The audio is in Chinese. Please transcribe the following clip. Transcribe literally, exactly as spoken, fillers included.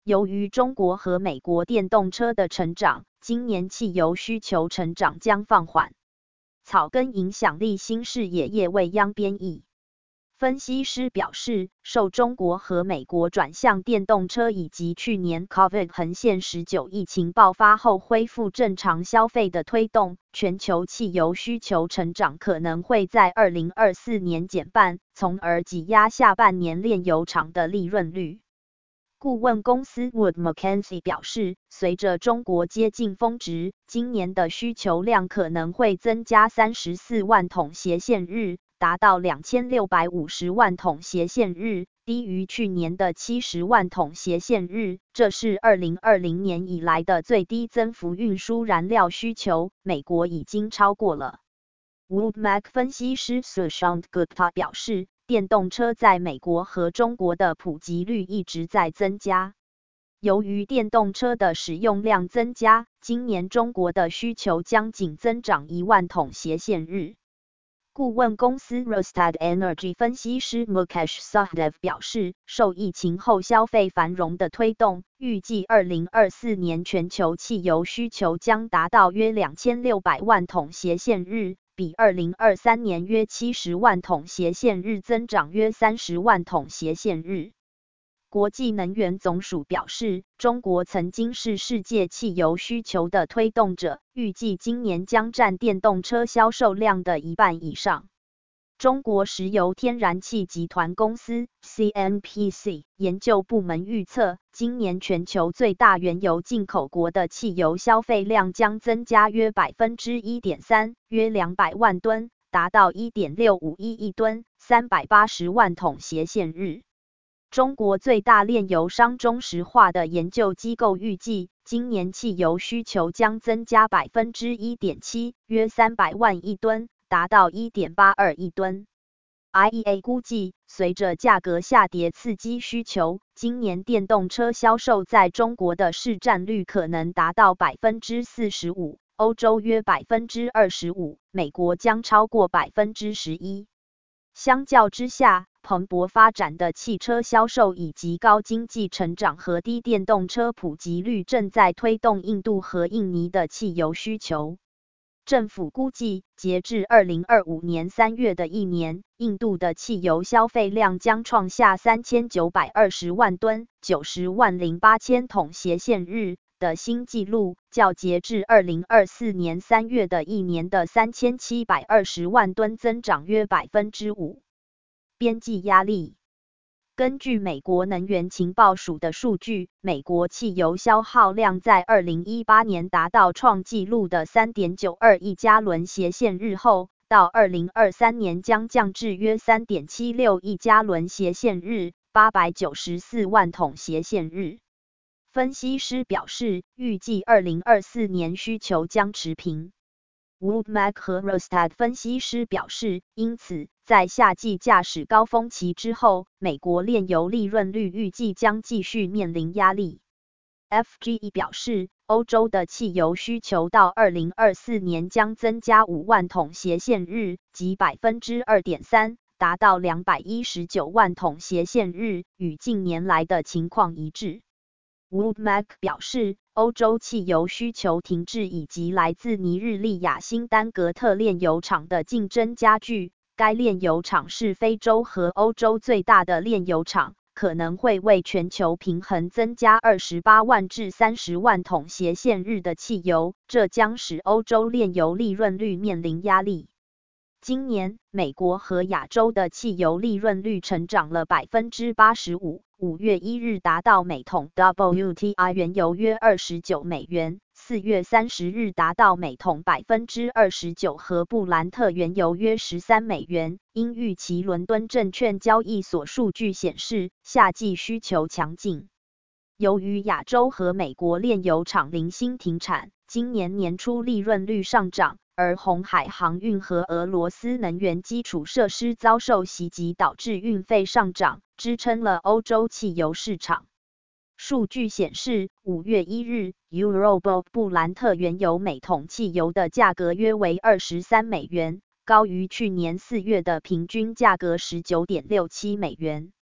由于中国和美国电动车的成长，今年汽油需求成长将放缓。草根影响力新视野业未央编译。分析师表示，受中国和美国转向电动车以及去年 COVID 横线十九疫情爆发后恢复正常消费的推动，全球汽油需求成长可能会在二零二四年减半，从而挤压下半年炼油厂的利润率。顾问公司 Wood Mackenzie 表示，随着中国接近峰值，今年的需求量可能会增加三十四万桶斜线日，达到两千六百五十万桶斜线日，低于去年的七十万桶斜线日，这是二零二零年以来的最低增幅。运输燃料需求，美国已经超过了。Wood Mac 分析师 Sushant Gupta 表示，电动车在美国和中国的普及率一直在增加。由于电动车的使用量增加，今年中国的需求将仅增长一万桶斜线日。顾问公司 Rystad Energy 分析师 Mukesh Sahdev 表示，受疫情后消费繁荣的推动，预计二零二四年全球汽油需求将达到约两千六百万桶斜线日，比二零二三年约七十万桶斜线日增长约三十万桶斜线日。国际能源总署表示，中国曾经是世界汽油需求的推动者，预计今年将占电动车销售量的一半以上。中国石油天然气集团公司 C N P C 研究部门预测，今年全球最大原油进口国的汽油消费量将增加约 百分之一点三， 约两百万吨，达到 一点六五一亿吨，三百八十万桶斜线日。中国最大炼油商中石化的研究机构预计，今年汽油需求将增加 百分之一点七， 约三百万亿吨，达到 一点八二亿吨。I E A 估计，随着价格下跌刺激需求，今年电动车销售在中国的市占率可能达到 百分之四十五， 欧洲约 百分之二十五， 美国将超过 百分之十一。相较之下，蓬勃发展的汽车销售以及高经济成长和低电动车普及率正在推动印度和印尼的汽油需求。政府估计，截至二零二五年三月的一年，印度的汽油消费量将创下三千九百二十万吨、九十万零八千桶斜线日的新纪录，较截至二零二四年三月的一年的三千七百二十万吨增长约 百分之五。边际压力。根据美国能源情报署的数据，美国汽油消耗量在二零一八年达到创纪录的 三点九二亿加仑斜线日后，到二零二三年将降至约 三点七六亿加仑斜线日，八百九十四万桶斜线日。分析师表示，预计二零二四年需求将持平。Wood Mac 和 Rystad 分析师表示，因此，在夏季驾驶高峰期之后，美国炼油利润率预计将继续面临压力。F G E 表示，欧洲的汽油需求到二零二四年将增加五万桶斜线日，即 百分之二点三， 达到两百一十九万桶斜线日，与近年来的情况一致。Wood Mac 表示，欧洲汽油需求停滞以及来自尼日利亚新丹格特炼油厂的竞争加剧，该炼油厂是非洲和欧洲最大的炼油厂，可能会为全球平衡增加二十八万至三十万桶斜线日的汽油，这将使欧洲炼油利润率面临压力。今年，美国和亚洲的汽油利润率成长了 百分之八十五， 五月一日达到每桶 W T I 原油约二十九美元，四月三十日达到每桶 百分之二十九 和布兰特原油约十三美元。因预期伦敦证券交易所数据显示，夏季需求强劲。由于亚洲和美国炼油厂零星停产，今年年初利润率上涨。而红海航运和俄罗斯能源基础设施遭受袭击，导致运费上涨，支撑了欧洲汽油市场。数据显示，五月一日 ，Eurobo 布兰特原油每桶汽油的价格约为二十三美元，高于去年四月的平均价格 十九点六七美元。